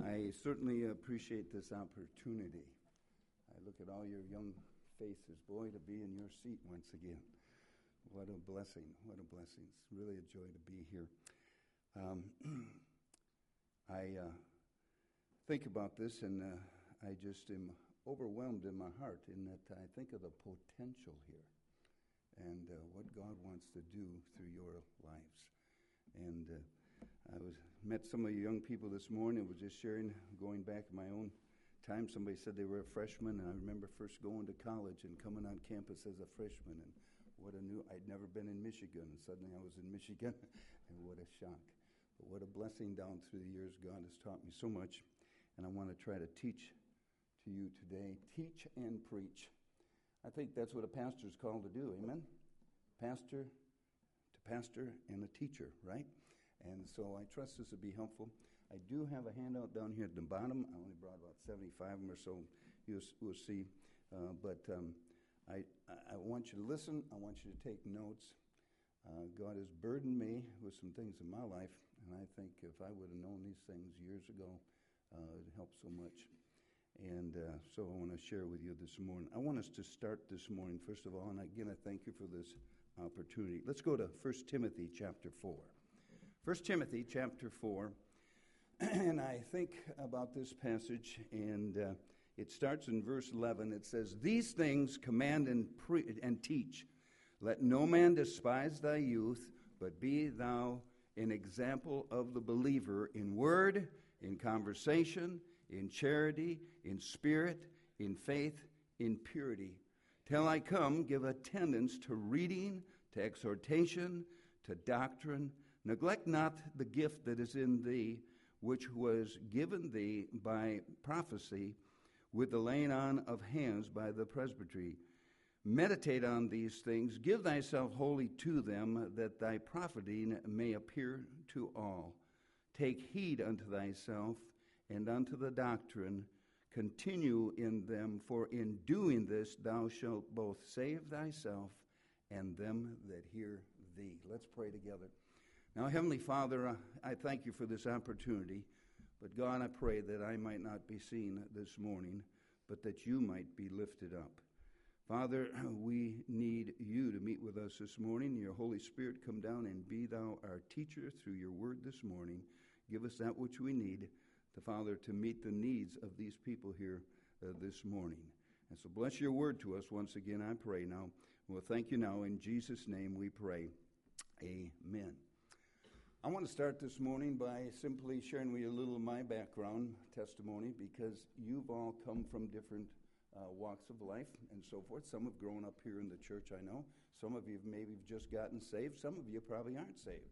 I certainly appreciate this opportunity. I look at all your young faces. Boy, to be in your seat once again. What a blessing. What a blessing. It's really a joy to be here. I think about this, and I just am overwhelmed in my heart in that I think of the potential here and what God wants to do through your lives. And I met some of you young people this morning. I was just sharing, going back in my own time. Somebody said they were a freshman, and I remember first going to college and coming on campus as a freshman. And I'd never been in Michigan, and suddenly I was in Michigan, and what a shock. But what a blessing down through the years. God has taught me so much, and I want to try to teach to you today. Teach and preach. I think that's what a pastor is called to do, amen? Pastor and a teacher, right? And so I trust this will be helpful. I do have a handout down here at the bottom. I only brought about 75 of them or so. We'll see. But I want you to listen. I want you to take notes. God has burdened me with some things in my life, and I think if I would have known these things years ago, it would help so much. And so I want to share with you this morning. I want us to start this morning, first of all, and again, I thank you for this opportunity. Let's go to 1 Timothy chapter 4. 1 Timothy chapter 4, and I think about this passage, and it starts in verse 11. It says, "These things command and teach. Let no man despise thy youth, but be thou an example of the believer in word, in conversation, in charity, in spirit, in faith, in purity. Till I come, give attendance to reading, to exhortation, to doctrine. Neglect not the gift that is in thee, which was given thee by prophecy, with the laying on of hands by the presbytery. Meditate on these things, give thyself wholly to them, that thy profiting may appear to all. Take heed unto thyself and unto the doctrine, continue in them, for in doing this thou shalt both save thyself and them that hear thee." Let's pray together. Now, Heavenly Father, I thank you for this opportunity, but God, I pray that I might not be seen this morning, but that you might be lifted up. Father, we need you to meet with us this morning. Your Holy Spirit, come down and be thou our teacher through your word this morning. Give us that which we need, Father, to meet the needs of these people here this morning. And so bless your word to us once again, I pray now. Well, thank you now. In Jesus' name we pray. Amen. I want to start this morning by simply sharing with you a little of my background testimony, because you've all come from different walks of life and so forth. Some have grown up here in the church, I know. Some of you maybe have just gotten saved. Some of you probably aren't saved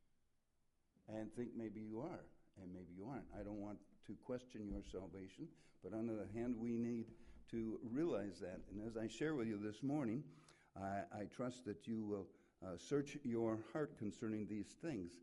and think maybe you are, and maybe you aren't. I don't want to question your salvation, but on the other hand, we need to realize that. And as I share with you this morning, I trust that you will search your heart concerning these things.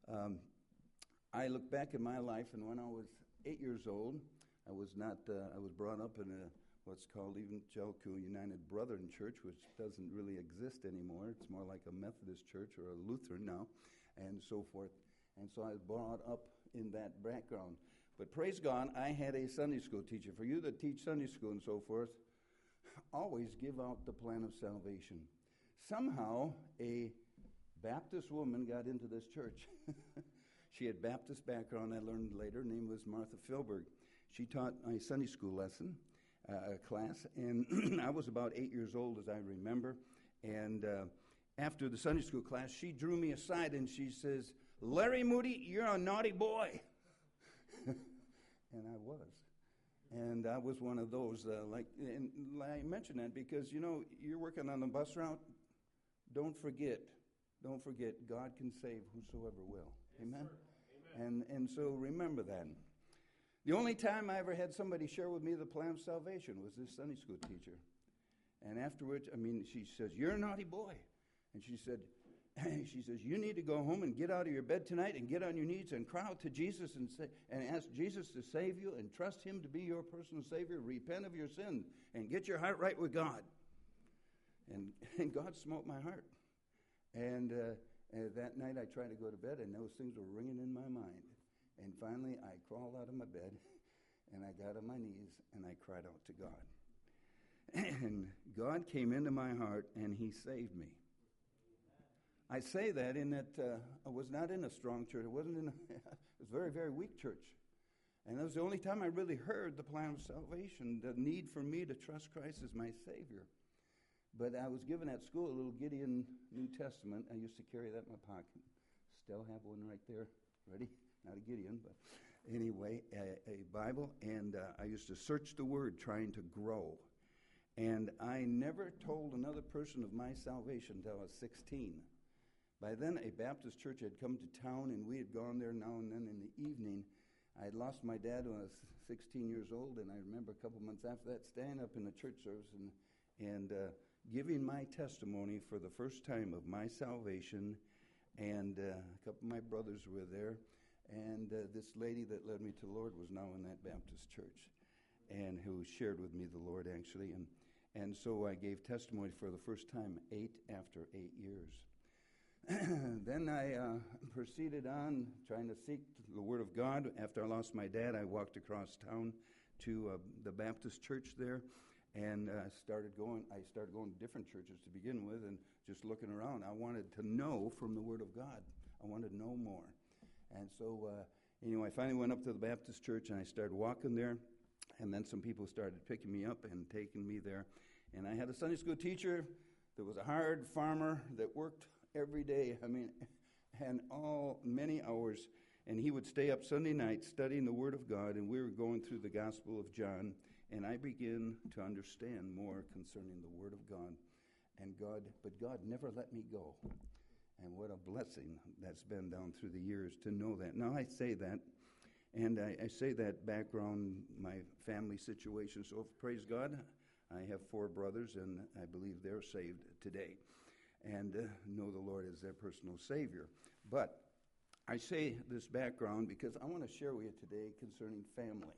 I look back in my life, and when I was 8 years old, I was brought up in what's called Evangelical United Brethren Church, which doesn't really exist anymore. It's more like a Methodist church or a Lutheran now, and so forth. And so I was brought up in that background. But praise God, I had a Sunday school teacher. For you that teach Sunday school and so forth, always give out the plan of salvation. Somehow, a Baptist woman got into this church. She had Baptist background, I learned later. Her name was Martha Philberg. She taught my Sunday school lesson class, and I was about 8 years old, as I remember. And after the Sunday school class, she drew me aside and she says, "Larry Moody, you're a naughty boy." And I was. And I was one of those, and I mention that because, you're working on the bus route. Don't forget, God can save whosoever will. Yes, amen? Amen. And so remember that. The only time I ever had somebody share with me the plan of salvation was this Sunday school teacher. And afterwards, she says, "You're a naughty boy." And she says, "You need to go home and get out of your bed tonight and get on your knees and cry out to Jesus and ask Jesus to save you and trust him to be your personal Savior. Repent of your sin and get your heart right with God." And God smote my heart. And that night I tried to go to bed, and those things were ringing in my mind. And finally, I crawled out of my bed, and I got on my knees, and I cried out to God. And God came into my heart, and he saved me. I say that in that I was not in a strong church. It was a very, very weak church. And that was the only time I really heard the plan of salvation, the need for me to trust Christ as my Savior. But I was given at school a little Gideon New Testament. I used to carry that in my pocket. Still have one right there, ready? Not a Gideon, but anyway, a Bible. And I used to search the Word, trying to grow. And I never told another person of my salvation until I was 16. By then, a Baptist church had come to town, and we had gone there now and then in the evening. I had lost my dad when I was 16 years old, and I remember a couple months after that standing up in the church service and giving my testimony for the first time of my salvation. And a couple of my brothers were there, and this lady that led me to the Lord was now in that Baptist church, and who shared with me the Lord, actually. And so I gave testimony for the first time after 8 years. Then I proceeded on trying to seek the Word of God. After I lost my dad, I walked across town to the Baptist church there, and started going to different churches to begin with, and just looking around. I wanted to know from the Word of God. I wanted to know more. And so, I finally went up to the Baptist church, and I started walking there, and then some people started picking me up and taking me there. And I had a Sunday school teacher that was a hard farmer that worked every day, and many hours, and he would stay up Sunday night studying the Word of God, and we were going through the Gospel of John, and I began to understand more concerning the Word of God, but God never let me go, and what a blessing that's been down through the years to know that. Now I say that, and I say that background, my family situation, so praise God, I have 4 brothers, and I believe they're saved today, and know the Lord as their personal Savior. But I say this background because I want to share with you today concerning family.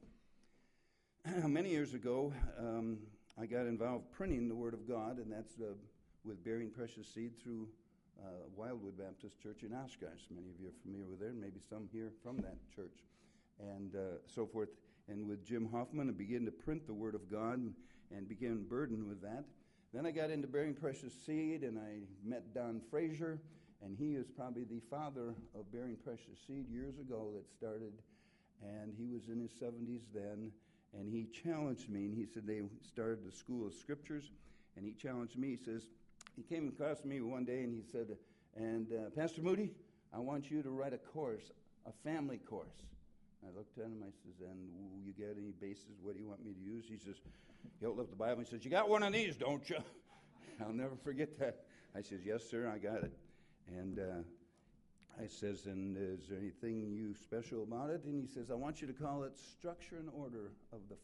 Many years ago, I got involved printing the Word of God, and that's with Bearing Precious Seed through Wildwood Baptist Church in Oshkosh. Many of you are familiar with there, maybe some here from that church, and so forth. And with Jim Hoffman, I began to print the Word of God and began burdened with that. Then I got into Bearing Precious Seed, and I met Don Frazier, and he is probably the father of Bearing Precious Seed years ago that started, and he was in his 70s then, and he challenged me, and he said they started the School of Scriptures, and he challenged me. He came across me one day, and he said, Pastor Moody, I want you to write a course, a family course. I looked at him, I says, and you got any bases? What do you want me to use? He says, he held up the Bible, he says, you got one of these, don't you? I'll never forget that. I says, yes, sir, I got it. And I says, and is there anything you special about it? And he says, I want you to call it Structure and Order of the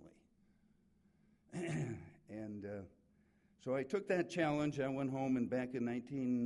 Family. And so I took that challenge. I went home, and back in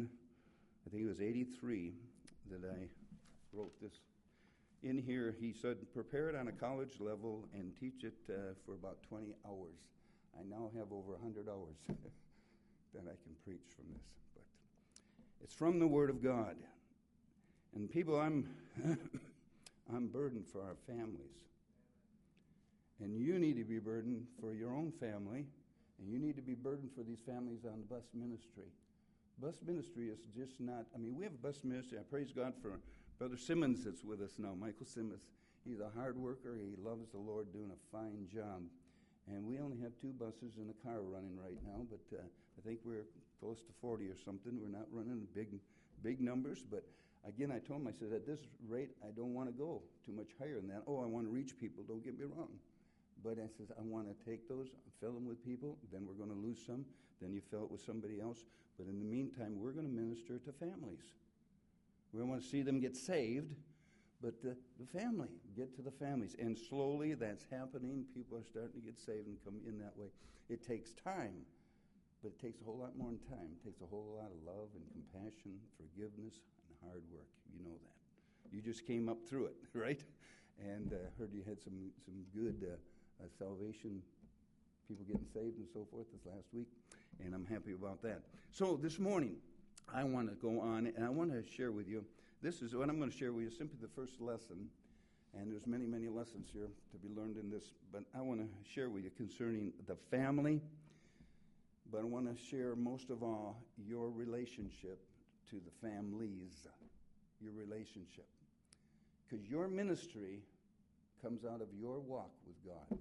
83, that I wrote this. In here, he said, prepare it on a college level and teach it for about 20 hours. I now have over 100 hours that I can preach from this. But it's from the Word of God. And people, I'm burdened for our families. And you need to be burdened for your own family. And you need to be burdened for these families on bus ministry. Bus ministry is just not, we have a bus ministry. I praise God for Brother Simmons that's with us now, Michael Simmons. He's a hard worker. He loves the Lord, doing a fine job. And we only have 2 buses and a car running right now, but I think we're close to 40 or something. We're not running big numbers, but again, I told him, I said, at this rate, I don't want to go too much higher than that. Oh, I want to reach people, don't get me wrong. But I says, I want to take those, fill them with people, then we're going to lose some, then you fill it with somebody else. But in the meantime, we're going to minister to families. We want to see them get saved, but the family, get to the families. And slowly that's happening. People are starting to get saved and come in that way. It takes time, but it takes a whole lot more than time. It takes a whole lot of love and compassion, forgiveness, and hard work. You know that. You just came up through it, right? And heard you had some good salvation, people getting saved and so forth this last week, and I'm happy about that. So this morning, I want to go on, and I want to share with you, this is what I'm going to share with you, simply the first lesson, And there's many, many lessons here to be learned in this. But I want to share with you concerning the family. But I want to share most of all your relationship to the families, your relationship. Because your ministry comes out of your walk with God.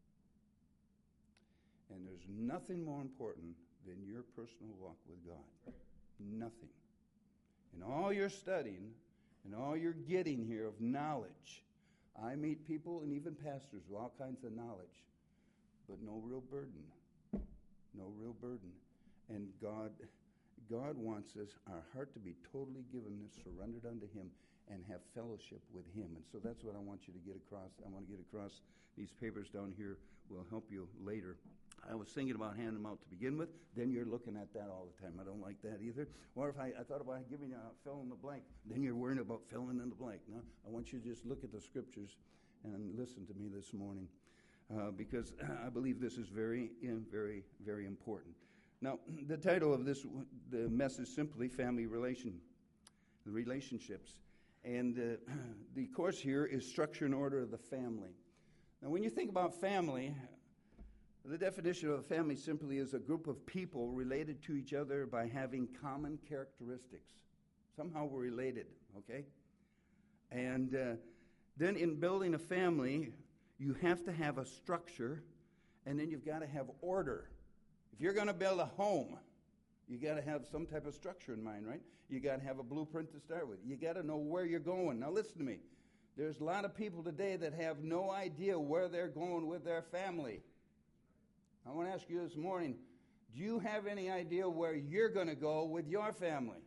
And there's nothing more important than your personal walk with God. Nothing. In all your studying and all your getting here of knowledge, I meet people and even pastors with all kinds of knowledge, but no real burden. No real burden. And God wants us, our heart to be totally given, surrendered unto Him, and have fellowship with Him. And so that's what I want you to get across. I want to get across. These papers down here will help you later. I was thinking about handing them out to begin with. Then you're looking at that all the time. I don't like that either. Or if I thought about giving you a fill in the blank, then you're worrying about filling in the blank. No, I want you to just look at the scriptures and listen to me this morning. Because I believe this is very, very, very important. Now, the title of the message is simply Family Relationships. And the course here is Structure and Order of the Family. Now, when you think about family, the definition of a family simply is a group of people related to each other by having common characteristics. Somehow we're related, okay? And then in building a family, you have to have a structure, and then you've got to have order. If you're going to build a home, you got to have some type of structure in mind, right? You got to have a blueprint to start with. You got to know where you're going. Now listen to me. There's a lot of people today that have no idea where they're going with their family. I want to ask you this morning, do you have any idea where you're going to go with your family?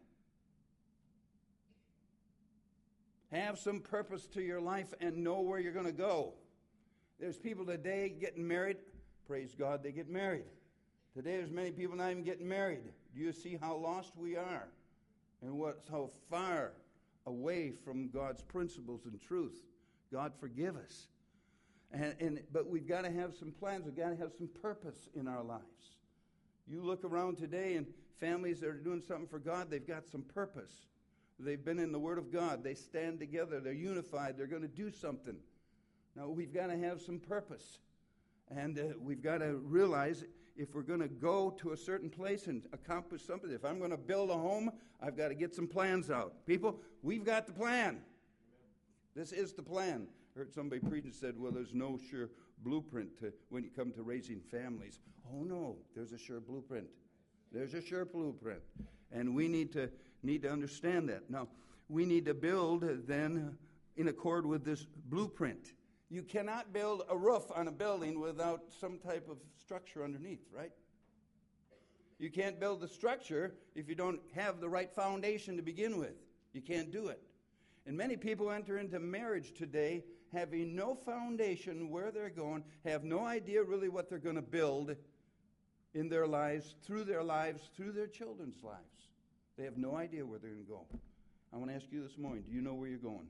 Have some purpose to your life and know where you're going to go. There's people today getting married. Praise God, they get married. Today there's many people not even getting married. Do you see how lost we are? And how far away from God's principles and truth. God forgive us. But we've got to have some plans. We've got to have some purpose in our lives. You look around today and families that are doing something for God, they've got some purpose. They've been in the Word of God. They stand together. They're unified. They're going to do something. Now, we've got to have some purpose. And we've got to realize if we're going to go to a certain place and accomplish something, if I'm going to build a home, I've got to get some plans out. People, we've got the plan. This is the plan. I heard somebody preach and said, well, there's no sure blueprint when you come to raising families. Oh, no, there's a sure blueprint. There's a sure blueprint. And we need to understand that. Now, we need to build then in accord with this blueprint. You cannot build a roof on a building without some type of structure underneath, right? You can't build the structure if you don't have the right foundation to begin with. You can't do it. And many people enter into marriage today having no foundation where they're going, have no idea really what they're going to build in their lives, through their children's lives. They have no idea where they're going to go. I want to ask you this morning, do you know where you're going?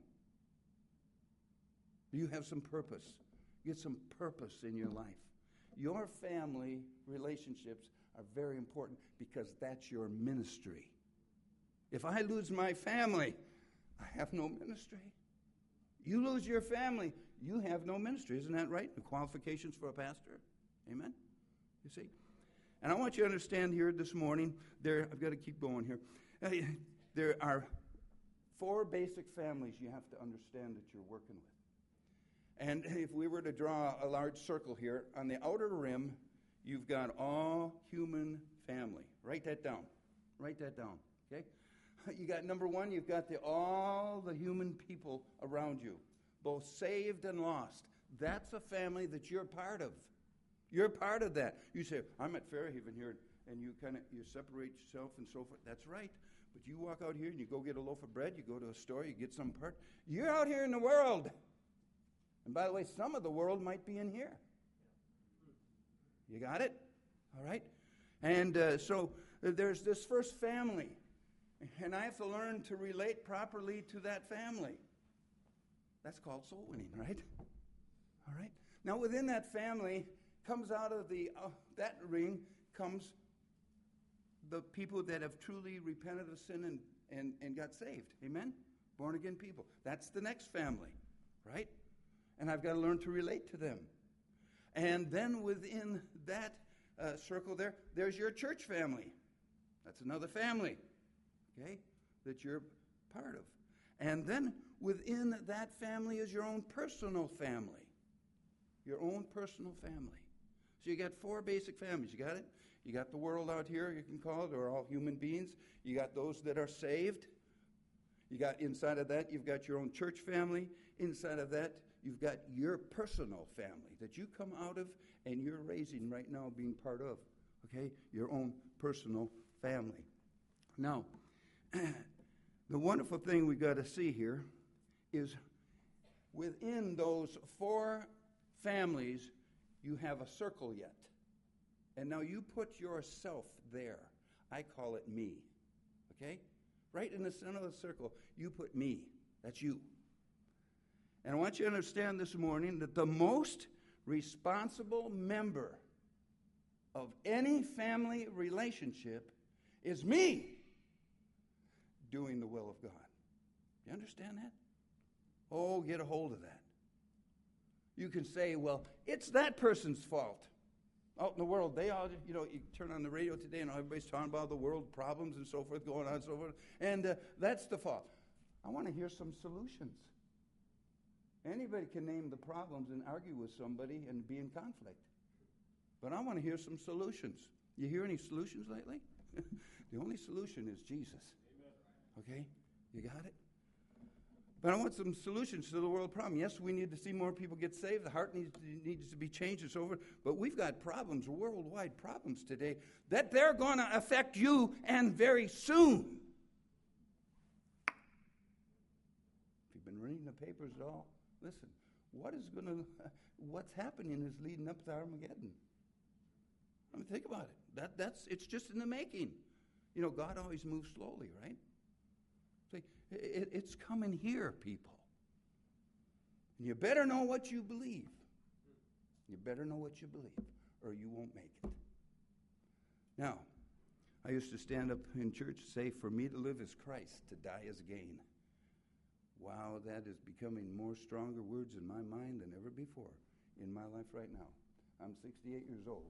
Do you have some purpose? Get some purpose in your life. Your family relationships are very important because that's your ministry. If I lose my family, I have no ministry. You lose your family, you have no ministry. Isn't that right? The qualifications for a pastor. Amen? You see? And I want you to understand here this morning, I've got to keep going here. There are 4 basic families you have to understand that you're working with. And if we were to draw a large circle here, on the outer rim, you've got all human family. Write that down. Write that down, okay? You got number 1, you've got all the human people around you, both saved and lost. That's a family that you're part of. You're part of that. You say, I'm at Fairhaven here, and you separate yourself and so forth. That's right. But you walk out here and you go get a loaf of bread, you go to a store, you get some part. You're out here in the world. And by the way, some of the world might be in here. You got it? All right? And so there's this first family. And I have to learn to relate properly to that family. That's called soul winning, right? All right? Now, within that family comes out of that ring comes the people that have truly repented of sin and got saved. Amen? Born again people. That's the next family. right? And I've got to learn to relate to them. And then within that circle there's your church family. That's another family, okay, that you're part of. And then within that family is your own personal family. Your own personal family. So you got 4 basic families. You got it? You got the world out here, you can call it, or all human beings. You got those that are saved. You got inside of that, you've got your own church family. Inside of that, you've got your personal family that you come out of and you're raising right now, being part of. Okay? Your own personal family. Now, the wonderful thing we've got to see here is within those 4 families, you have a circle yet. And now you put yourself there. I call it me. Okay? Right in the center of the circle, you put me. That's you. And I want you to understand this morning that the most responsible member of any family relationship is me doing the will of God. You understand that? Oh, get a hold of that. You can say, well, it's that person's fault. Out in the world, they all, you turn on the radio today and everybody's talking about the world problems and so forth going on and so forth. And that's the fault. I want to hear some solutions. Anybody can name the problems and argue with somebody and be in conflict. But I want to hear some solutions. You hear any solutions lately? The only solution is Jesus. Amen. Okay? You got it? But I want some solutions to the world problem. Yes, we need to see more people get saved. The heart needs to be changed and so forth. But we've got problems, worldwide problems today, that they're going to affect you, and very soon. If you've been reading the papers at all, listen, what's happening is leading up to Armageddon. I mean, think about it. It's just in the making. God always moves slowly, right? It's coming here, people. And you better know what you believe. You better know what you believe, or you won't make it. Now, I used to stand up in church and say, for me to live is Christ, to die is gain. Wow, that is becoming more stronger words in my mind than ever before in my life right now. I'm 68 years old.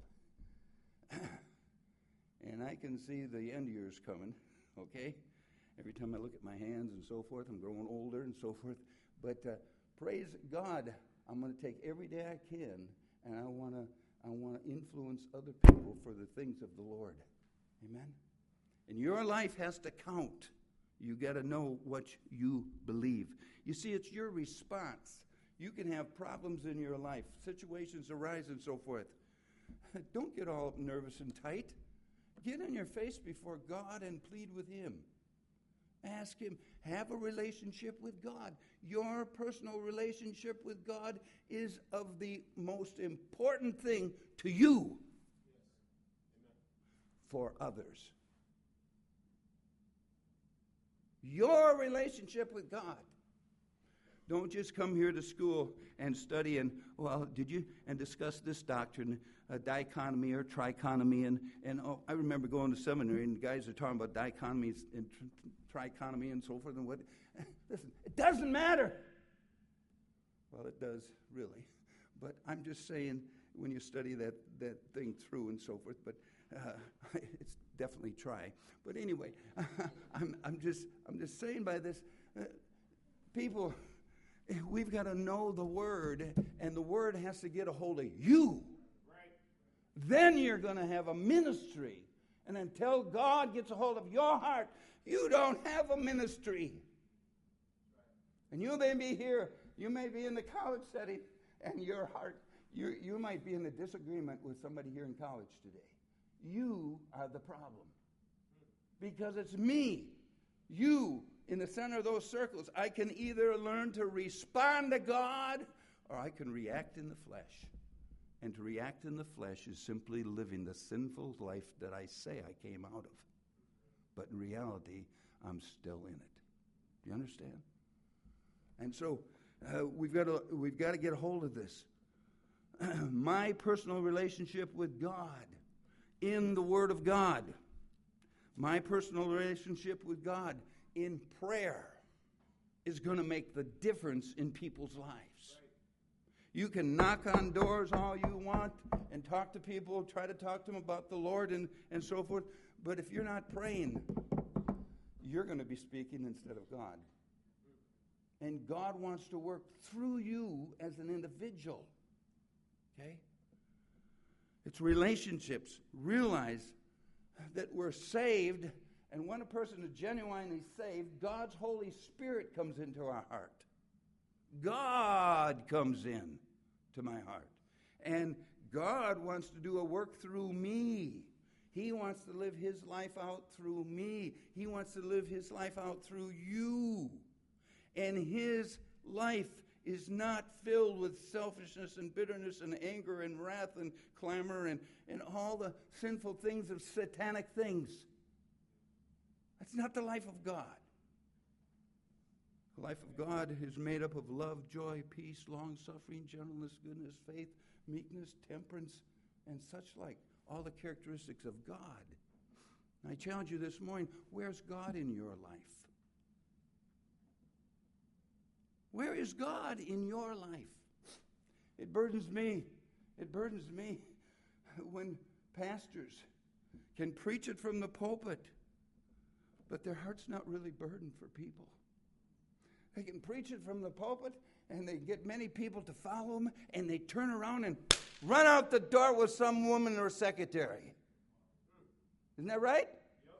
And I can see the end years coming, okay? Every time I look at my hands and so forth, I'm growing older and so forth. But praise God, I'm going to take every day I can, and I want to influence other people for the things of the Lord. Amen? And your life has to count. You got to know what you believe. You see, it's your response. You can have problems in your life. Situations arise and so forth. Don't get all nervous and tight. Get on your face before God and plead with Him. Ask Him. Have a relationship with God. Your personal relationship with God is of the most important thing to you. Yes. For others. Your relationship with God. Don't just come here to school and study and discuss this doctrine, dichotomy or trichotomy. And I remember going to seminary and the guys are talking about dichotomies and trichotomy and so forth and what. Listen, it doesn't matter. Well, it does, really. But I'm just saying, when you study that thing through and so forth, but it's definitely try. But anyway, I'm just saying by this, people, we've got to know the Word, and the Word has to get a hold of you. Right. Then you're going to have a ministry. And until God gets a hold of your heart, you don't have a ministry. And you may be here, you may be in the college setting, and your heart, you might be in a disagreement with somebody here in college today. You are the problem. Because it's me, you, in the center of those circles. I can either learn to respond to God, or I can react in the flesh. And to react in the flesh is simply living the sinful life that I say I came out of. But in reality, I'm still in it. Do you understand? And so we've got to get a hold of this. My personal relationship with God in the Word of God. My personal relationship with God in prayer. is going to make the difference in people's lives. You can knock on doors all you want and talk to people, try to talk to them about the Lord and so forth. But if you're not praying, you're going to be speaking instead of God. And God wants to work through you as an individual. Okay? It's relationships. Realize that we're saved, and when a person is genuinely saved, God's Holy Spirit comes into our heart. God comes in to my heart. And God wants to do a work through me. He wants to live his life out through me. He wants to live his life out through you. And his life is not filled with selfishness and bitterness and anger and wrath and clamor and all the sinful things of satanic things. That's not the life of God. The life of God is made up of love, joy, peace, long-suffering, gentleness, goodness, faith, meekness, temperance, and such like. All the characteristics of God. And I challenge you this morning, where's God in your life? Where is God in your life? It burdens me. It burdens me when pastors can preach it from the pulpit, but their heart's not really burdened for people. They can preach it from the pulpit, and they get many people to follow them, and they turn around and run out the door with some woman or secretary. Isn't that right? Yep.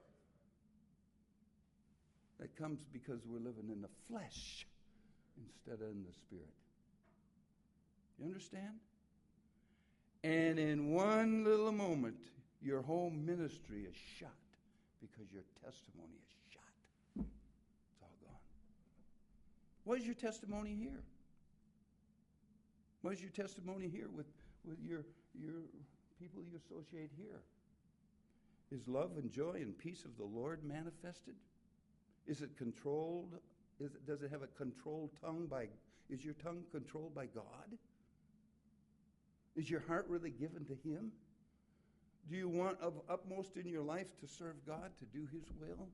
That comes because we're living in the flesh instead of in the spirit. You understand? And in one little moment, your whole ministry is shot because your testimony is shot. It's all gone. What is your testimony here? What is your testimony here with your people you associate here? Is love and joy and peace of the Lord manifested? Is it controlled? Does it have a controlled tongue is your tongue controlled by God? Is your heart really given to him? Do you want of utmost in your life to serve God, to do his will?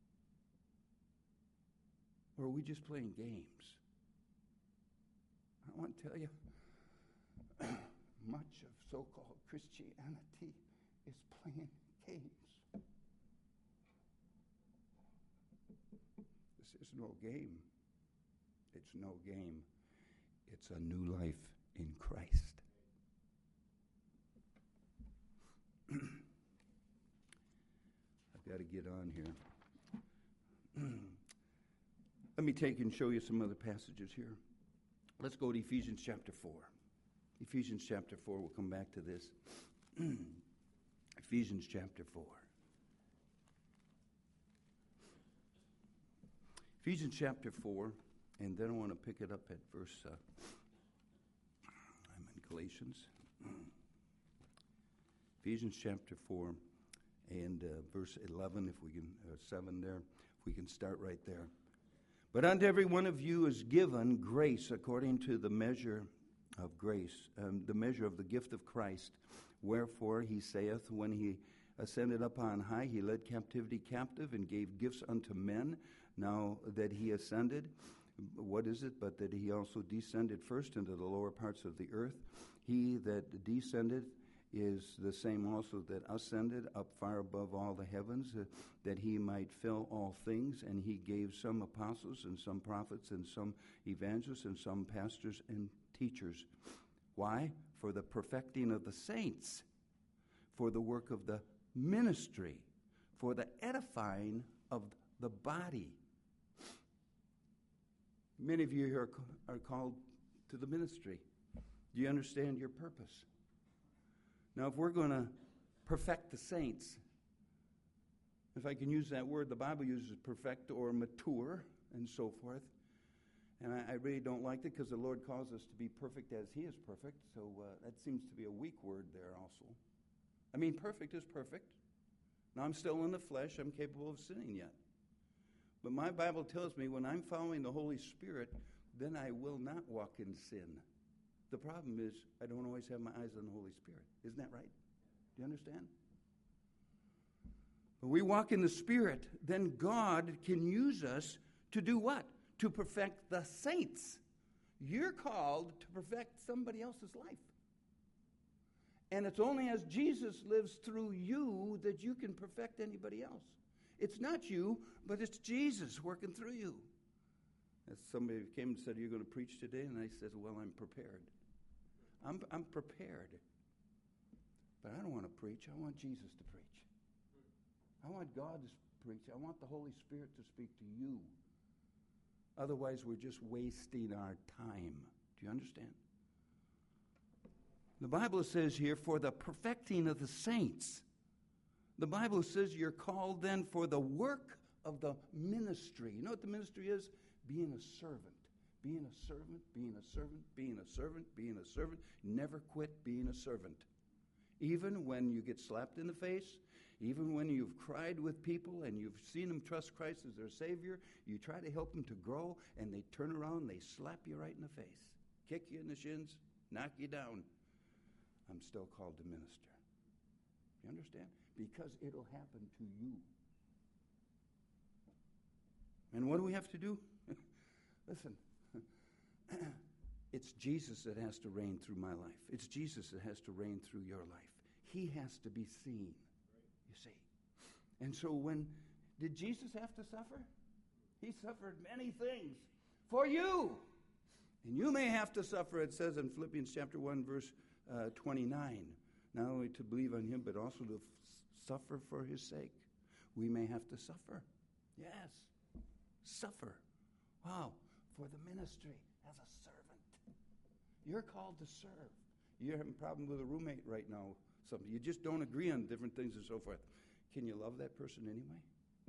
Or are we just playing games? I want to tell you, much of so-called Christianity is playing games. This is no game. It's no game. It's a new life in Christ. I've got to get on here. Let me take and show you some other passages here. Let's go to Ephesians chapter 4. Ephesians chapter 4, we'll come back to this. Ephesians chapter 4. Ephesians chapter 4, and then I want to pick it up at verse, I'm in Galatians. Ephesians chapter 4 and verse 11, if we can, 7 there, if we can start right there. But unto every one of you is given grace according to the measure of grace, the measure of the gift of Christ. Wherefore he saith, when he ascended up on high, he led captivity captive and gave gifts unto men. Now that he ascended, what is it but that he also descended first into the lower parts of the earth? He that descended is the same also that ascended up far above all the heavens, that he might fill all things. And he gave some apostles and some prophets and some evangelists and some pastors and teachers. Why? For the perfecting of the saints, for the work of the ministry, for the edifying of the body. Many of you here are called to the ministry. Do you understand your purpose? Now, if we're going to perfect the saints, if I can use that word, the Bible uses perfect or mature and so forth. And I really don't like it because the Lord calls us to be perfect as he is perfect. So that seems to be a weak word there also. I mean, perfect is perfect. Now, I'm still in the flesh. I'm capable of sinning yet. But my Bible tells me when I'm following the Holy Spirit, then I will not walk in sin. The problem is I don't always have my eyes on the Holy Spirit. Isn't that right? Do you understand? When we walk in the Spirit, then God can use us to do what? to perfect the saints. You're called to perfect somebody else's life. And it's only as Jesus lives through you that you can perfect anybody else. It's not you, but it's Jesus working through you. As somebody came and said, "Are you going to preach today?" And I said, "Well, I'm prepared. I'm prepared. But I don't want to preach. I want Jesus to preach. I want God to preach. I want the Holy Spirit to speak to you. Otherwise, we're just wasting our time." Do you understand? The Bible says here, for the perfecting of the saints. The Bible says you're called then for the work of the ministry. You know what the ministry is? Being a servant. Being a servant, being a servant, being a servant, being a servant. Never quit being a servant. Even when you get slapped in the face, even when you've cried with people and you've seen them trust Christ as their Savior, you try to help them to grow, and they turn around and they slap you right in the face, kick you in the shins, knock you down. I'm still called to minister. You understand? Because it'll happen to you. And what do we have to do? Listen, it's Jesus that has to reign through my life. It's Jesus that has to reign through your life. He has to be seen, you see. And so did Jesus have to suffer? He suffered many things for you. And you may have to suffer, it says in Philippians chapter 1, verse 29. Not only to believe on him, but also to suffer for his sake. We may have to suffer. Yes. Suffer. Wow. For the ministry as a servant. You're called to serve. You're having a problem with a roommate right now. You just don't agree on different things and so forth. Can you love that person anyway?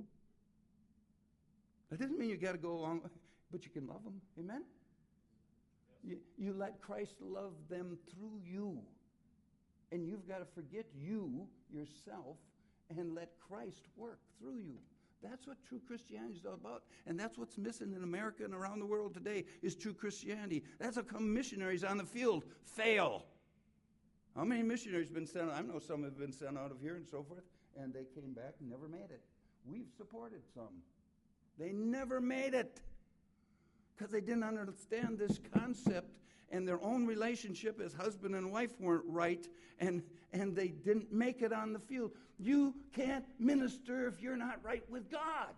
That doesn't mean you got to go along, but you can love them. Amen? You let Christ love them through you. And you've got to forget you, yourself, and let Christ work through you. That's what true Christianity is all about. And that's what's missing in America and around the world today is true Christianity. That's how come missionaries on the field fail. How many missionaries have been sent out? I know some have been sent out of here and so forth, and they came back and never made it. We've supported some. They never made it because they didn't understand this concept, and their own relationship as husband and wife weren't right, and they didn't make it on the field. You can't minister if you're not right with God,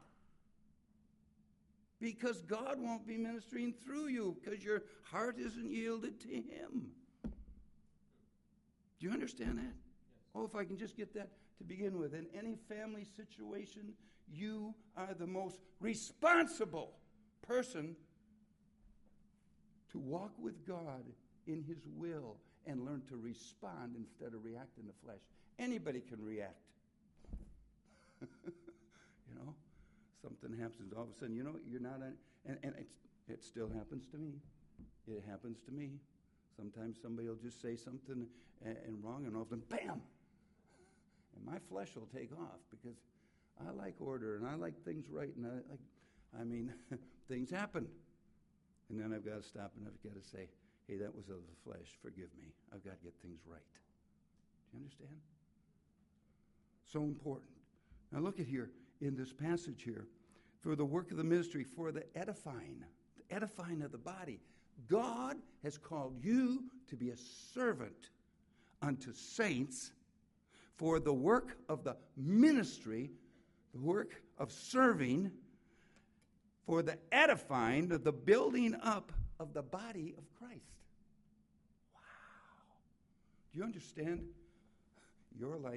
because God won't be ministering through you because your heart isn't yielded to him. Do you understand that? Yes. Oh, if I can just get that to begin with. In any family situation, you are the most responsible person to walk with God in his will and learn to respond instead of react in the flesh. Anybody can react. You know, something happens, all of a sudden, you know, you're not, and it still happens to me. It happens to me. Sometimes somebody will just say something and wrong, and all of a sudden, bam! And my flesh will take off because I like order and I like things right, and I mean, things happen. And then I've got to stop and I've got to say, hey, that was of the flesh. Forgive me. I've got to get things right. Do you understand? So important. Now look at here in this passage here. For the work of the ministry, for the edifying of the body. God has called you to be a servant unto saints for the work of the ministry, the work of serving, for the edifying, the building up of the body of Christ. Wow. Do you understand? Your life,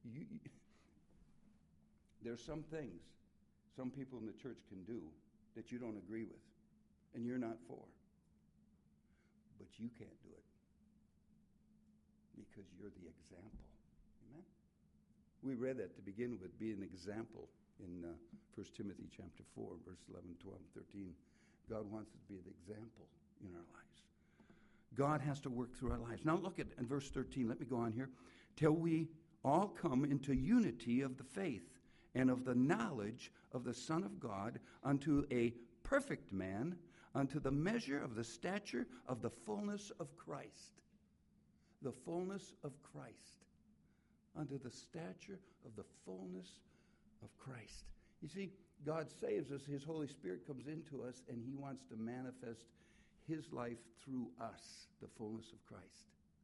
there's some things some people in the church can do that you don't agree with and you're not for. But you can't do it because you're the example. Amen? We read that to begin with, be an example in 1 Timothy chapter 4, verse 11, 12, 13. God wants us to be the example in our lives. God has to work through our lives. Now look at in verse 13. Let me go on here. Till we all come into unity of the faith and of the knowledge of the Son of God, unto a perfect man, unto the measure of the stature of the fullness of Christ. The fullness of Christ. Unto the stature of the fullness of Christ. You see, God saves us, His Holy Spirit comes into us, and He wants to manifest His life through us, the fullness of Christ.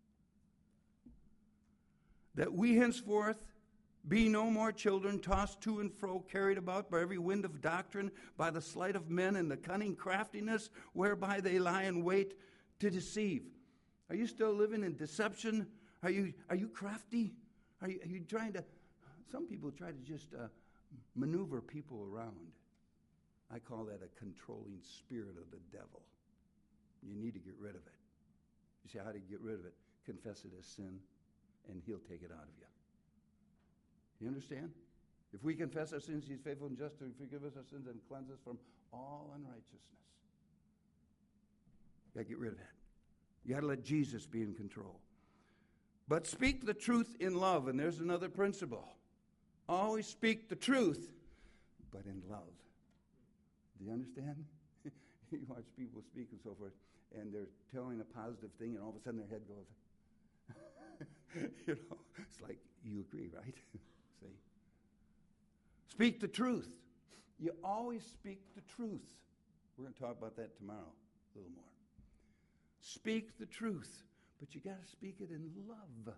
That we henceforth be no more children, tossed to and fro, carried about by every wind of doctrine, by the sleight of men and the cunning craftiness whereby they lie in wait to deceive. Are you still living in deception? Are you crafty? Are you trying to... Some people try to just maneuver people around. I call that a controlling spirit of the devil. You need to get rid of it. You say, how do you get rid of it? Confess it as sin, and He'll take it out of you. You understand? If we confess our sins, He's faithful and just to forgive us our sins and cleanse us from all unrighteousness. You got to get rid of that. You got to let Jesus be in control. But speak the truth in love, and there's another principle. Always speak the truth, but in love. Do you understand? You watch people speak and so forth, and they're telling a positive thing, and all of a sudden their head goes, it's like, you agree, right? See? Speak the truth. You always speak the truth. We're going to talk about that tomorrow a little more. Speak the truth, but you got to speak it in love.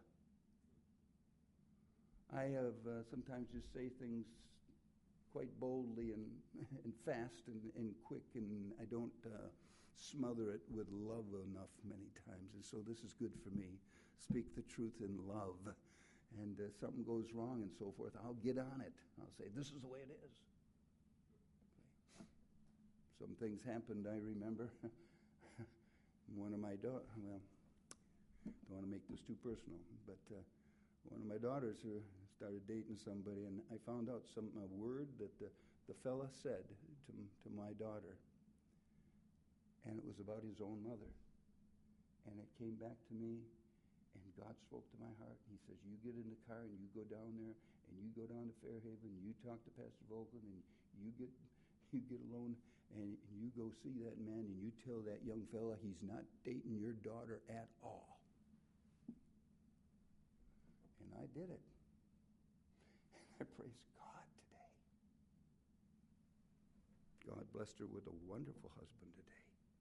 I have sometimes just say things quite boldly and fast and quick, and I don't smother it with love enough many times. And so this is good for me. Speak the truth in love. And something goes wrong and so forth, I'll get on it. I'll say, this is the way it is. Okay. Some things happened, I remember. One of my daughters, well, don't want to make this too personal, but one of my daughters started dating somebody, and I found out a word that the fella said to my daughter, and it was about his own mother. And it came back to me, and God spoke to my heart. He says, you get in the car, and you go down there, and you go down to Fairhaven, and you talk to Pastor Vogel, and you get alone, and you go see that man, and you tell that young fella he's not dating your daughter at all. And I did it. And I praise God today. God blessed her with a wonderful husband today.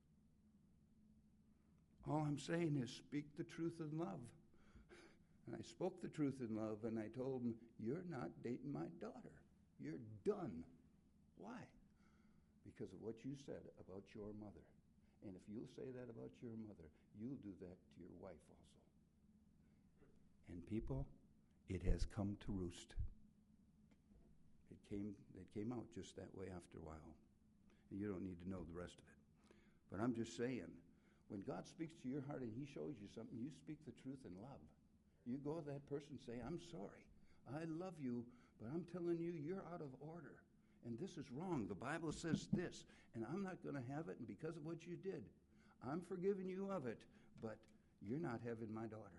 All I'm saying is speak the truth in love. And I spoke the truth in love, and I told him, you're not dating my daughter. You're done. Why? Because of what you said about your mother. And if you'll say that about your mother, you'll do that to your wife also. And people, it has come to roost. It came out just that way after a while. And you don't need to know the rest of it. But I'm just saying, when God speaks to your heart and He shows you something, you speak the truth in love. You go to that person and say, I'm sorry. I love you, but I'm telling you, you're out of order. And this is wrong. The Bible says this, and I'm not going to have it, and because of what you did, I'm forgiving you of it, but you're not having my daughter.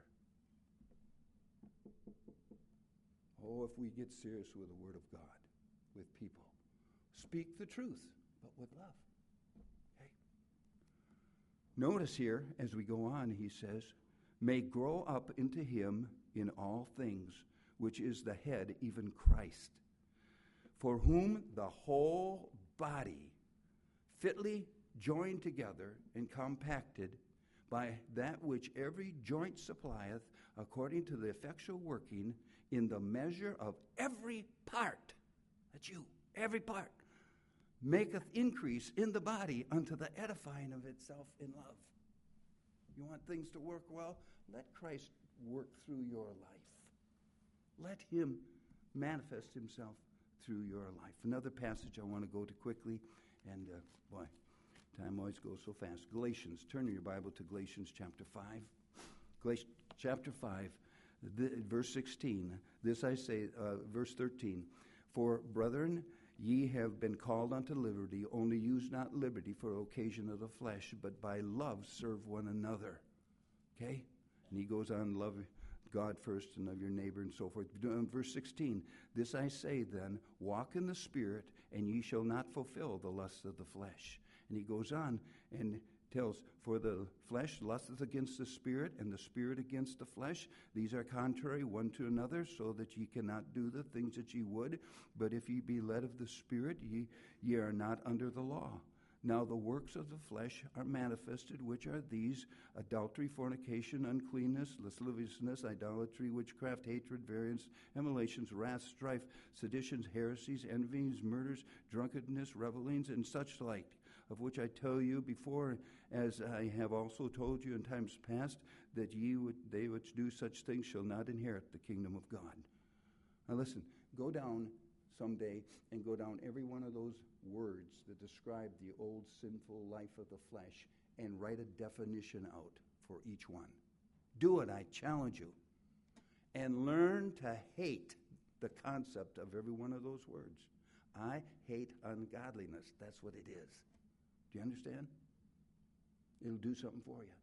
Oh, if we get serious with the Word of God, with people. Speak the truth, but with love. Okay? Notice here, as we go on, he says, may grow up into Him in all things, which is the head, even Christ, for whom the whole body, fitly joined together and compacted by that which every joint supplieth, according to the effectual working in the measure of every part, that's you, every part, maketh increase in the body unto the edifying of itself in love. You want things to work well? Let Christ work through your life. Let Him manifest Himself through your life. Another passage I want to go to quickly, and boy, time always goes so fast. Galatians, turn your Bible to Galatians chapter 5. Galatians chapter 5, verse 16. This I say, verse 13. For brethren, ye have been called unto liberty, only use not liberty for occasion of the flesh, but by love serve one another. Okay? And he goes on, love God first and love your neighbor and so forth. Verse 16, this I say then, walk in the Spirit, and ye shall not fulfill the lusts of the flesh. And he goes on and tells, for the flesh lusteth against the Spirit, and the Spirit against the flesh. These are contrary one to another, so that ye cannot do the things that ye would. But if ye be led of the Spirit, ye are not under the law. Now the works of the flesh are manifested, which are these: adultery, fornication, uncleanness, lasciviousness, idolatry, witchcraft, hatred, variance, emulations, wrath, strife, seditions, heresies, envyings, murders, drunkenness, revelings, and such like, of which I tell you before, as I have also told you in times past, that they which do such things shall not inherit the kingdom of God. Now listen, go down someday and go down every one of those words that describe the old sinful life of the flesh and write a definition out for each one. Do it, I challenge you. And learn to hate the concept of every one of those words. I hate ungodliness. That's what it is. Do you understand? It'll do something for you.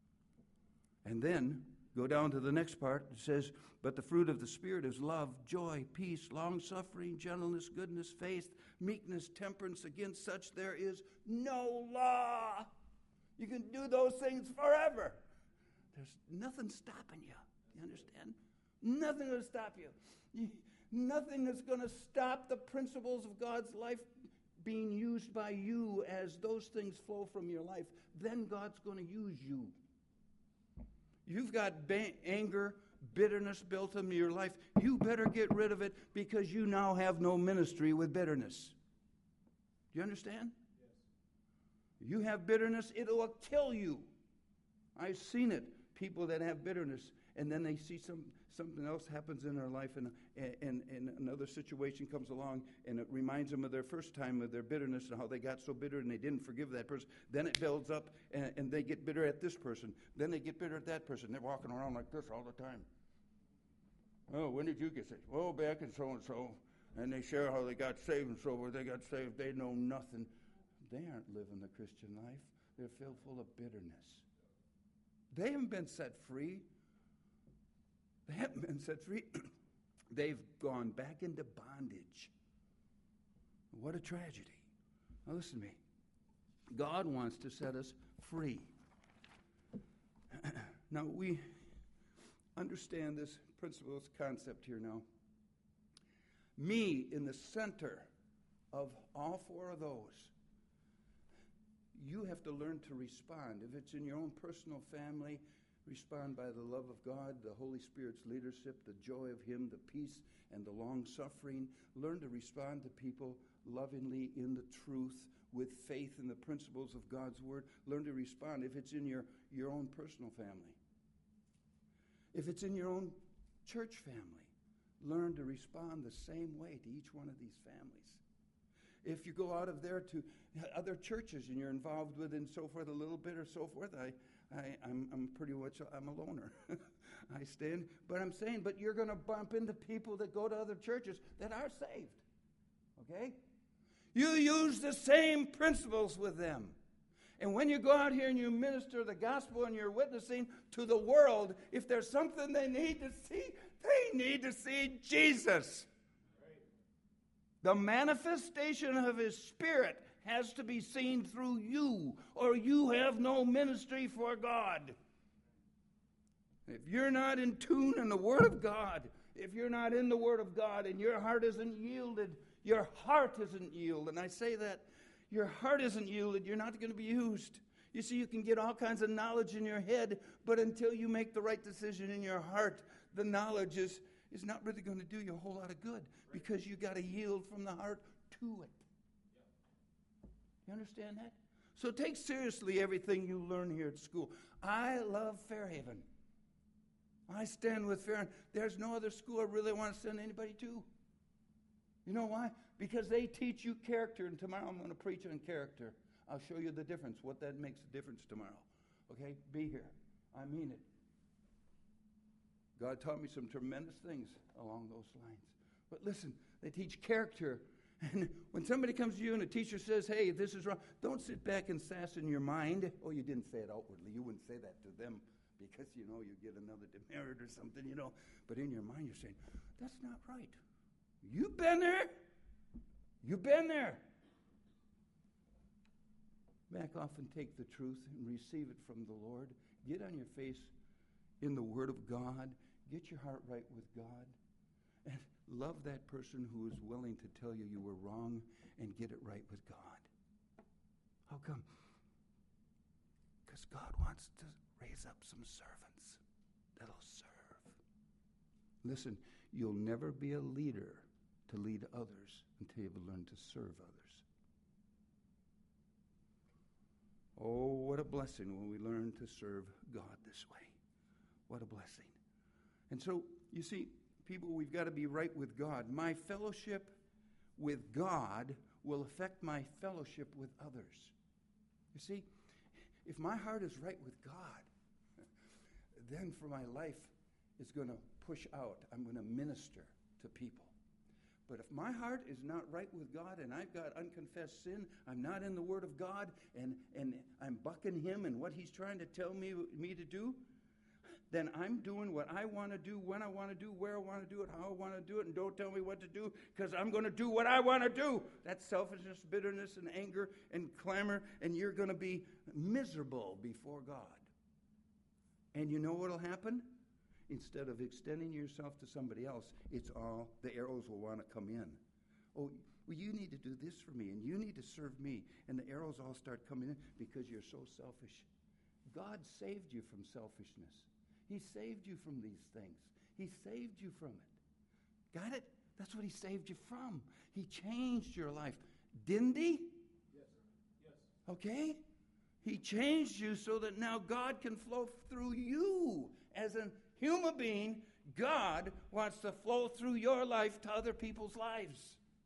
And then go down to the next part. It says, but the fruit of the Spirit is love, joy, peace, long-suffering, gentleness, goodness, faith, meekness, temperance. Against such there is no law. You can do those things forever. There's nothing stopping you. You understand? Nothing will stop you. Nothing that's going to stop the principles of God's life being used by you as those things flow from your life. Then God's going to use you. You've got anger, bitterness built into your life. You better get rid of it, because you now have no ministry with bitterness. Do you understand? Yes. You have bitterness, it will kill you. I've seen it. People that have bitterness, and then they see something else happens in their life, and another situation comes along, and it reminds them of their first time with their bitterness and how they got so bitter and they didn't forgive that person. Then it builds up, and they get bitter at this person. Then they get bitter at that person. They're walking around like this all the time. Oh, when did you get saved? Oh, back in so-and-so. And they share how they got saved and so forth. They got saved. They know nothing. They aren't living the Christian life. They're filled full of bitterness. They haven't been set free. They haven't been set free. They've gone back into bondage. What a tragedy. Now listen to me. God wants to set us free. Now we understand this principle, this concept here now. Me in the center of all four of those. You have to learn to respond. If it's in your own personal family, respond by the love of God, the Holy Spirit's leadership, the joy of Him, the peace, and the long-suffering. Learn to respond to people lovingly in the truth, with faith in the principles of God's Word. Learn to respond if it's in your own personal family. If it's in your own church family, learn to respond the same way to each one of these families. If you go out of there to other churches and you're involved with and so forth a little bit or so forth, I'm pretty much, I'm a loner. I stand, but I'm saying, but you're going to bump into people that go to other churches that are saved. Okay? You use the same principles with them. And when you go out here and you minister the gospel and you're witnessing to the world, if there's something they need to see Jesus. The manifestation of His Spirit has to be seen through you, or you have no ministry for God. If you're not in tune in the Word of God, if you're not in the Word of God and your heart isn't yielded, and I say that, your heart isn't yielded, you're not going to be used. You see, you can get all kinds of knowledge in your head, but until you make the right decision in your heart, the knowledge is not really going to do you a whole lot of good, because you got to yield from the heart to it. You understand that? So take seriously everything you learn here at school. I love Fairhaven. I stand with Fairhaven. There's no other school I really want to send anybody to. You know why? Because they teach you character, and tomorrow I'm going to preach on character. I'll show you the difference, what that makes a difference tomorrow. Okay? Be here. I mean it. God taught me some tremendous things along those lines. But listen, they teach character. And when somebody comes to you and a teacher says, hey, this is wrong, don't sit back and sass in your mind. Oh, you didn't say it outwardly. You wouldn't say that to them because, you get another demerit or something, But in your mind, you're saying, that's not right. You've been there. You've been there. Back off and take the truth and receive it from the Lord. Get on your face in the Word of God. Get your heart right with God. And love that person who is willing to tell you you were wrong and get it right with God. How come? Because God wants to raise up some servants that'll serve. Listen, you'll never be a leader to lead others until you've learned to serve others. Oh, what a blessing when we learn to serve God this way. What a blessing. And so, you see, people, we've got to be right with God. My fellowship with God will affect my fellowship with others. You see, if my heart is right with God, then for my life, it's going to push out. I'm going to minister to people. But if my heart is not right with God and I've got unconfessed sin, I'm not in the Word of God, and I'm bucking Him and what He's trying to tell me to do, then I'm doing what I want to do, when I want to do, where I want to do it, how I want to do it, and don't tell me what to do because I'm going to do what I want to do. That's selfishness, bitterness, and anger, and clamor, and you're going to be miserable before God. And you know what will happen? Instead of extending yourself to somebody else, it's all, the arrows will want to come in. Oh, well, you need to do this for me, and you need to serve me. And the arrows all start coming in because you're so selfish. God saved you from selfishness. He saved you from these things. He saved you from it. Got it? That's what He saved you from. He changed your life. Didn't He? Yes, sir. Yes. Okay? He changed you so that now God can flow through you as a human being. God wants to flow through your life to other people's lives.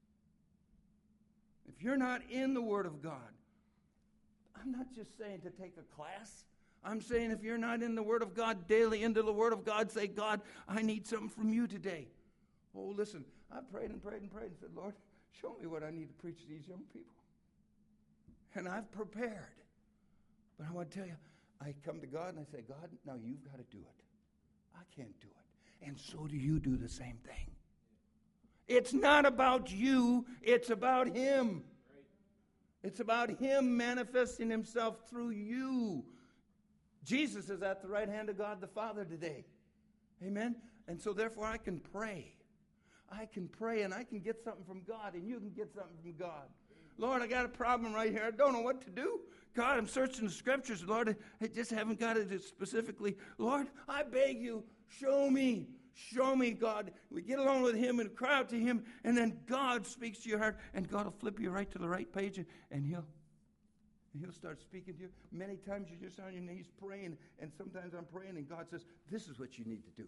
If you're not in the Word of God, I'm not just saying to take a class. I'm saying if you're not in the Word of God daily, into the Word of God, say, God, I need something from you today. Oh, listen, I prayed and prayed and prayed and said, Lord, show me what I need to preach to these young people. And I've prepared. But I want to tell you, I come to God and I say, God, now you've got to do it. I can't do it. And so do you do the same thing. It's not about you, it's about Him. It's about Him manifesting Himself through you. Jesus is at the right hand of God the Father today. Amen? And so therefore I can pray. I can pray and I can get something from God and you can get something from God. Lord, I got a problem right here. I don't know what to do. God, I'm searching the Scriptures. Lord, I just haven't got it specifically. Lord, I beg you, show me. Show me, God. We get along with Him and cry out to Him, and then God speaks to your heart, and God will flip you right to the right page, and He'll start speaking to you. Many times you're just on your knees praying, and sometimes I'm praying, and God says, this is what you need to do.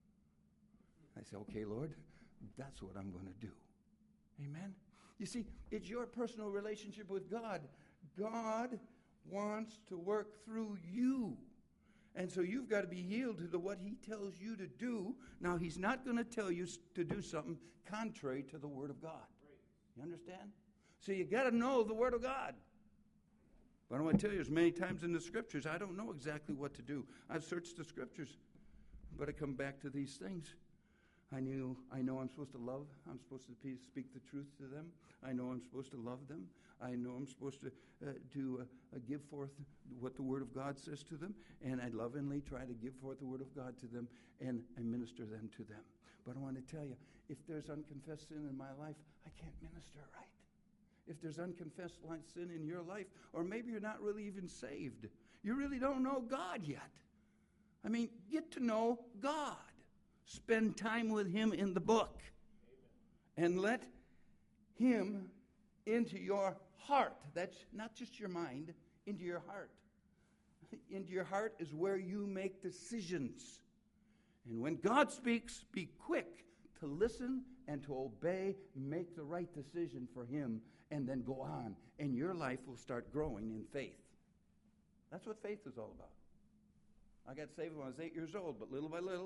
I say, okay, Lord, that's what I'm going to do. Amen? You see, it's your personal relationship with God. God wants to work through you. And so you've got to be yielded to what He tells you to do. Now, He's not going to tell you to do something contrary to the Word of God. You understand? So you got to know the Word of God. But I want to tell you, there's many times in the Scriptures, I don't know exactly what to do. I've searched the Scriptures, but I come back to these things. I know I'm supposed to love. I'm supposed to speak the truth to them. I know I'm supposed to love them. I know I'm supposed to give forth what the Word of God says to them. And I lovingly try to give forth the Word of God to them, and I minister them to them. But I want to tell you, if there's unconfessed sin in my life, I can't minister right. If there's unconfessed sin in your life, or maybe you're not really even saved. You really don't know God yet. I mean, get to know God. Spend time with Him in the book. Amen. And let Him into your heart. That's not just your mind, into your heart. Into your heart is where you make decisions. And when God speaks, be quick to listen and to obey, make the right decision for Him, and then go on. And your life will start growing in faith. That's what faith is all about. I got saved when I was 8 years old, but little by little,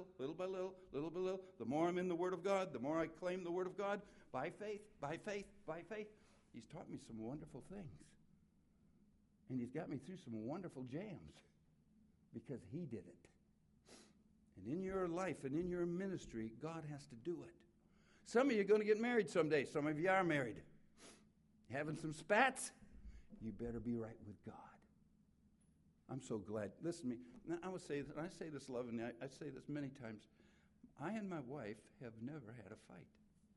the more I'm in the Word of God, the more I claim the Word of God, by faith, He's taught me some wonderful things. And He's got me through some wonderful jams because He did it. And in your life and in your ministry, God has to do it. Some of you are going to get married someday. Some of you are married. Having some spats? you better be right with God. I'm so glad. Listen to me. Now, I will say this, and I say this lovingly, I say this many times. I and my wife have never had a fight.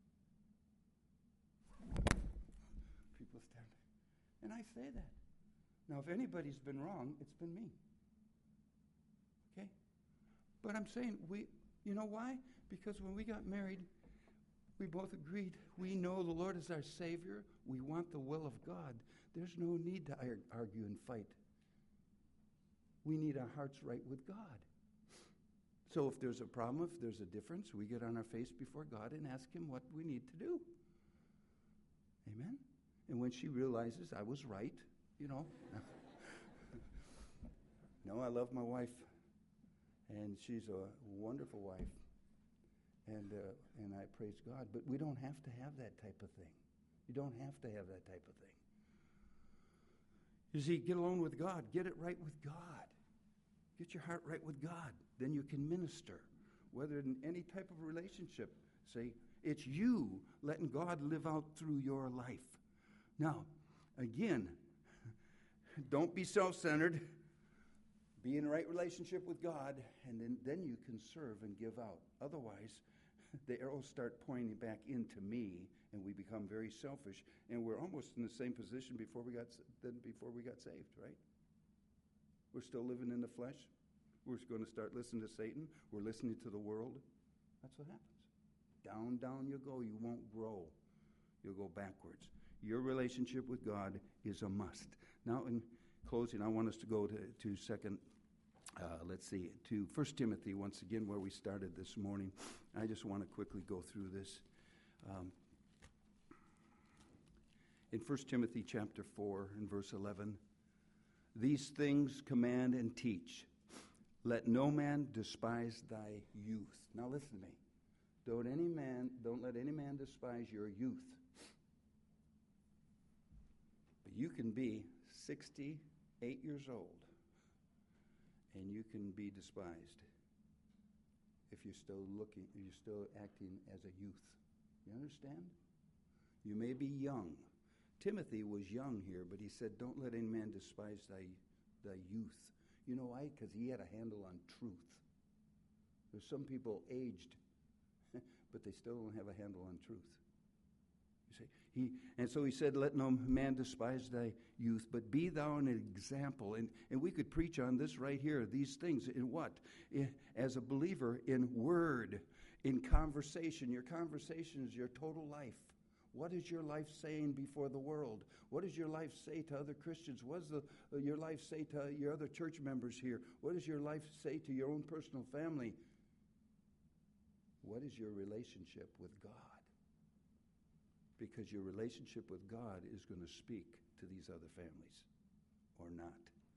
People stand. And I say that. Now, if anybody's been wrong, it's been me. Okay? But I'm saying, you know why? Because when we got married, we both agreed we know the Lord is our Savior. We want the will of God. There's no need to argue and fight. We need our hearts right with God. So if there's a problem, if there's a difference, we get on our face before God and ask Him what we need to do. Amen? And when she realizes I was right, No, I love my wife, and she's a wonderful wife, and I praise God. But we don't have to have that type of thing. You don't have to have that type of thing. You see, get alone with God. Get it right with God. Get your heart right with God. Then you can minister, whether in any type of relationship. Say, it's you letting God live out through your life. Now, again, don't be self-centered. Be in the right relationship with God, and then you can serve and give out. Otherwise, the arrows start pointing back into me, and we become very selfish, and we're almost in the same position before we got saved, right? We're still living in the flesh. We're going to start listening to Satan. We're listening to the world. That's what happens. Down you go. You won't grow. You'll go backwards. Your relationship with God is a must. Now, in closing, I want us to go to 1 Timothy once again, where we started this morning. I just want to quickly go through this. In 1 Timothy chapter 4 and verse 11, these things command and teach. Let no man despise thy youth. Now listen to me. Don't let any man despise your youth. But you can be 68 years old, and you can be despised if you're still acting as a youth. You understand? You may be young. Timothy was young here, but he said, don't let any man despise thy youth. You know why? Because he had a handle on truth. There's some people aged, but they still don't have a handle on truth. You see, and so he said, let no man despise thy youth, but be thou an example. And we could preach on this right here, these things in what? As a believer, in word, in conversation. Your conversation is your total life. What is your life saying before the world? What does your life say to other Christians? What does your life say to your other church members here? What does your life say to your own personal family? What is your relationship with God? Because your relationship with God is going to speak to these other families, or not.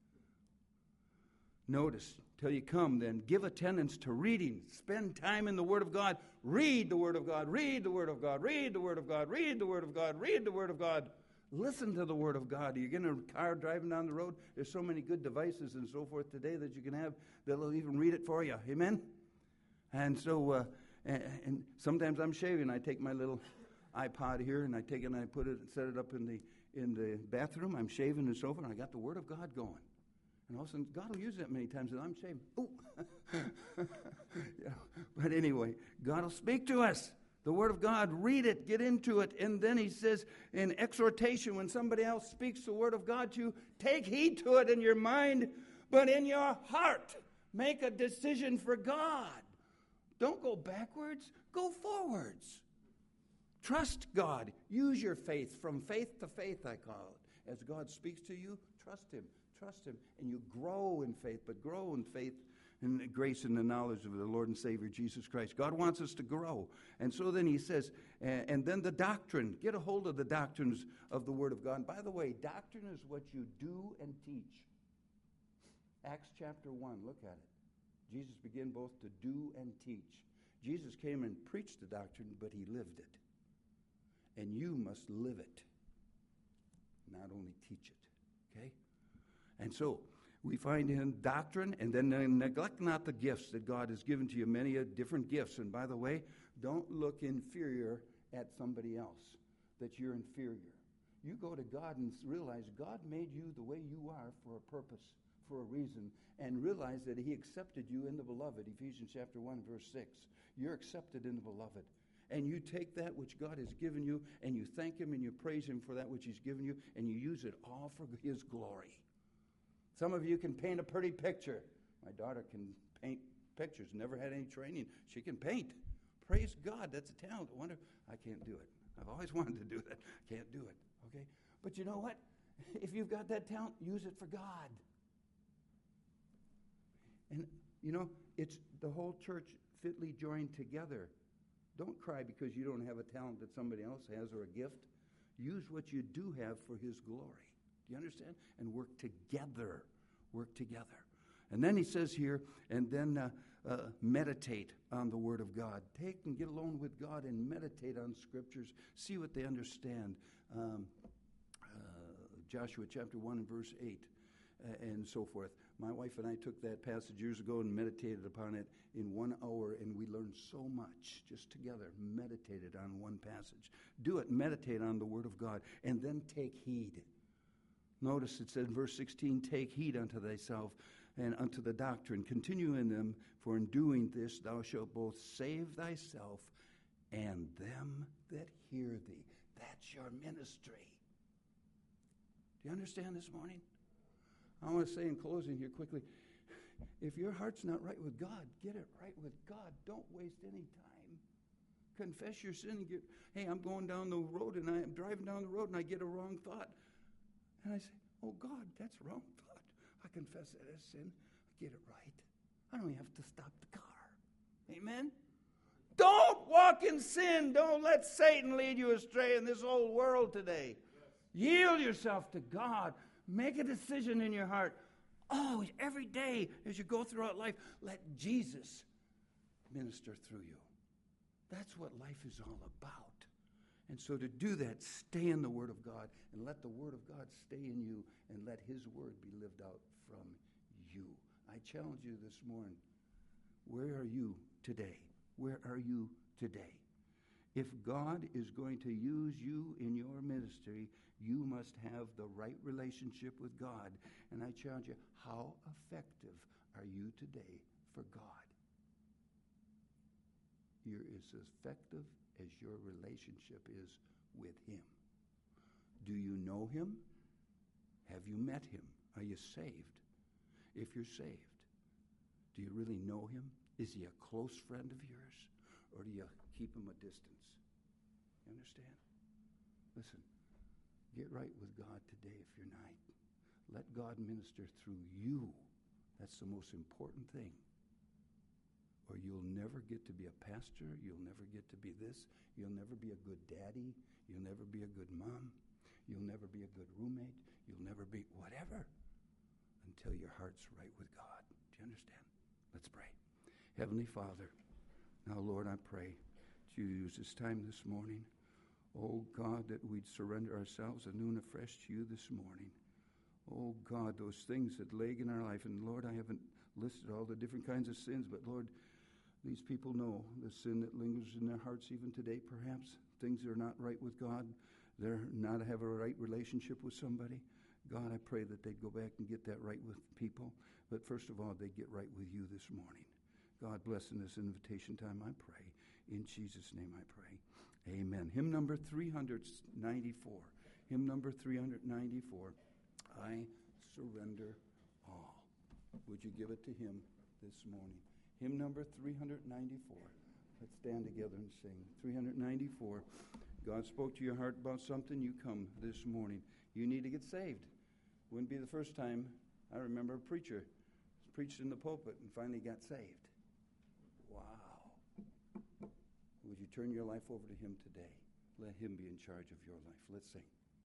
Notice, till you come, then, give attendance to reading. Spend time in the Word of God. Read the Word of God. Read the Word of God. Read the Word of God. Read the Word of God. Read the Word of God. Listen to the Word of God. You're in a car driving down the road. There's so many good devices and so forth today that you can have that'll even read it for you. Amen? And so, and sometimes I'm shaving. I take my little iPod here, and I take it and I put it and set it up in the bathroom. I'm shaving and so forth, and I got the Word of God going. And all of a sudden, God will use that many times, and I'm shaving. Ooh. Yeah. But anyway, God will speak to us. The Word of God, read it, get into it. And then he says in exhortation, when somebody else speaks the Word of God to you, take heed to it in your mind, but in your heart, make a decision for God. Don't go backwards, go forwards. Trust God. Use your faith from faith to faith, I call it. As God speaks to you, trust Him. Trust Him, and you grow in faith, but grow in faith and grace and the knowledge of the Lord and Savior Jesus Christ. God wants us to grow. And so then he says, and then the doctrine. Get a hold of the doctrines of the Word of God. And by the way, doctrine is what you do and teach. Acts chapter 1, look at it. Jesus began both to do and teach. Jesus came and preached the doctrine, but he lived it. And you must live it, not only teach it. Okay? And so we find in doctrine, and then neglect not the gifts that God has given to you, many different gifts. And by the way, don't look inferior at somebody else, that you're inferior. You go to God and realize God made you the way you are for a purpose, for a reason, and realize that he accepted you in the beloved. Ephesians chapter 1, verse 6. You're accepted in the beloved. And you take that which God has given you, and you thank him and you praise him for that which he's given you, and you use it all for his glory. Some of you can paint a pretty picture. My daughter can paint pictures, never had any training. She can paint. Praise God, that's a talent. I wonder, I can't do it. I've always wanted to do that. Can't do it, okay? But you know what? If you've got that talent, use it for God. And, you know, it's the whole church fitly joined together. Don't cry because you don't have a talent that somebody else has or a gift. Use what you do have for his glory. Do you understand? And work together. Work together. And then he says here, and then meditate on the Word of God. Take and get alone with God and meditate on Scriptures. See what they understand. Joshua chapter 1 and verse 8 and so forth. My wife and I took that passage years ago and meditated upon it in 1 hour, and we learned so much just together, meditated on one passage. Do it, meditate on the Word of God, and then take heed. Notice it says in verse 16, take heed unto thyself and unto the doctrine. Continue in them, for in doing this thou shalt both save thyself and them that hear thee. That's your ministry. Do you understand this morning? I want to say in closing here quickly, if your heart's not right with God, get it right with God. Don't waste any time. Confess your sin. And hey, I'm going down the road, and I'm driving down the road, and I get a wrong thought. And I say, oh, God, that's a wrong thought. I confess that as sin. I get it right. I don't even have to stop the car. Amen? Don't walk in sin. Don't let Satan lead you astray in this old world today. Yes. Yield yourself to God. Make a decision in your heart. Oh, every day as you go throughout life, let Jesus minister through you. That's what life is all about. And so to do that, stay in the Word of God and let the Word of God stay in you and let his Word be lived out from you. I challenge you this morning. Where are you today? Where are you today? If God is going to use you in your ministry, you must have the right relationship with God. And I challenge you, how effective are you today for God? You're as effective as your relationship is with him. Do you know him? Have you met him? Are you saved? If you're saved, do you really know him? Is he a close friend of yours? Or do you keep him a distance? You understand? Listen, get right with God today if you're not. Let God minister through you. That's the most important thing. Or you'll never get to be a pastor. You'll never get to be this. You'll never be a good daddy. You'll never be a good mom. You'll never be a good roommate. You'll never be whatever until your heart's right with God. Do you understand? Let's pray. Heavenly Father, now, Lord, I pray that you use this time this morning. Oh, God, that we'd surrender ourselves anew and afresh to you this morning. Oh, God, those things that lag in our life. And, Lord, I haven't listed all the different kinds of sins, but, Lord, these people know the sin that lingers in their hearts even today, perhaps. Things that are not right with God. They're not have a right relationship with somebody. God, I pray that they'd go back and get that right with people. But first of all, they'd get right with you this morning. God bless in this invitation time, I pray. In Jesus' name I pray. Amen. Hymn number 394. Hymn number 394. I surrender all. Would you give it to him this morning? Hymn number 394. Let's stand together and sing. 394. God spoke to your heart about something. You come this morning. You need to get saved. Wouldn't be the first time. I remember a preacher preached in the pulpit and finally got saved. Wow. Would you turn your life over to him today? Let him be in charge of your life. Let's sing.